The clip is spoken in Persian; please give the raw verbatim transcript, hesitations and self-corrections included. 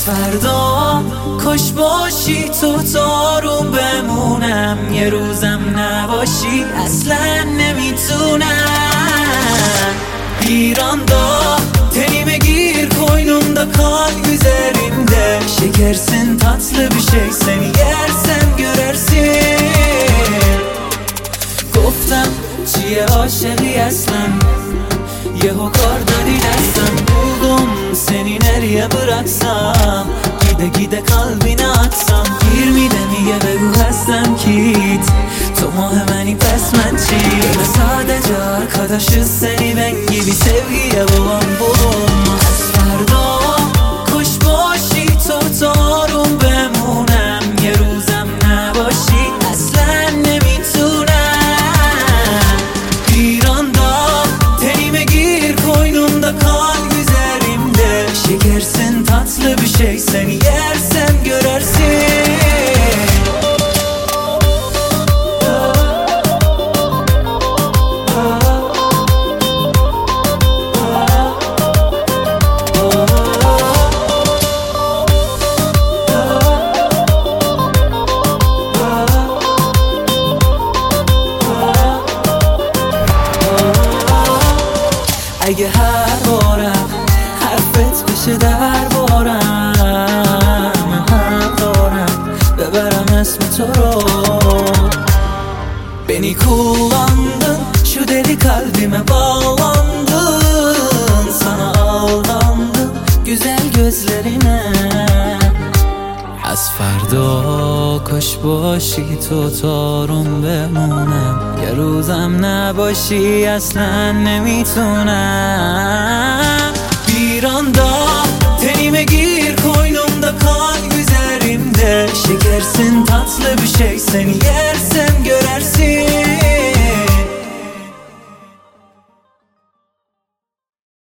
فردا کاش باشی تو تارون بمونم، یه روزم نباشی اصلا nemitunam. Bir anda tenime gir koynumda kal üzerimde, şekersin tatlı bir şey, seni yersem görersin. گفتم چیه عاشقی اصلا، یهو کار دادی دستم. buldum seni nereye bıraksam, gide gide kalbine atsam. yirmide niye begu hastم kit تو ماه منی پس من چی؟ sadece arkadaşız seni ben gibi sevgiye babam bulun. از فردا کاش باشی تو تارون بمونم، یه روزم نباشی اصلا nemitunam. bir anda tenime gir koynumda kal üzerimde, şekersin tatlı bir şey, seni yersem görersin. اگه هر بارم حرفت بشه در بارم، من حق دارم ببرم اسم تو رو. beni kullandın, şu deli kalbime bağlandın. Sana aldandım güzel gözlerine. از فردا کاش باشی تو تارون بمونم، یه روزم نباشی اصلا nemitunam. bir anda tenime gir koynumda kal üzerimde, şekersin tatlı bir şey, seni yersem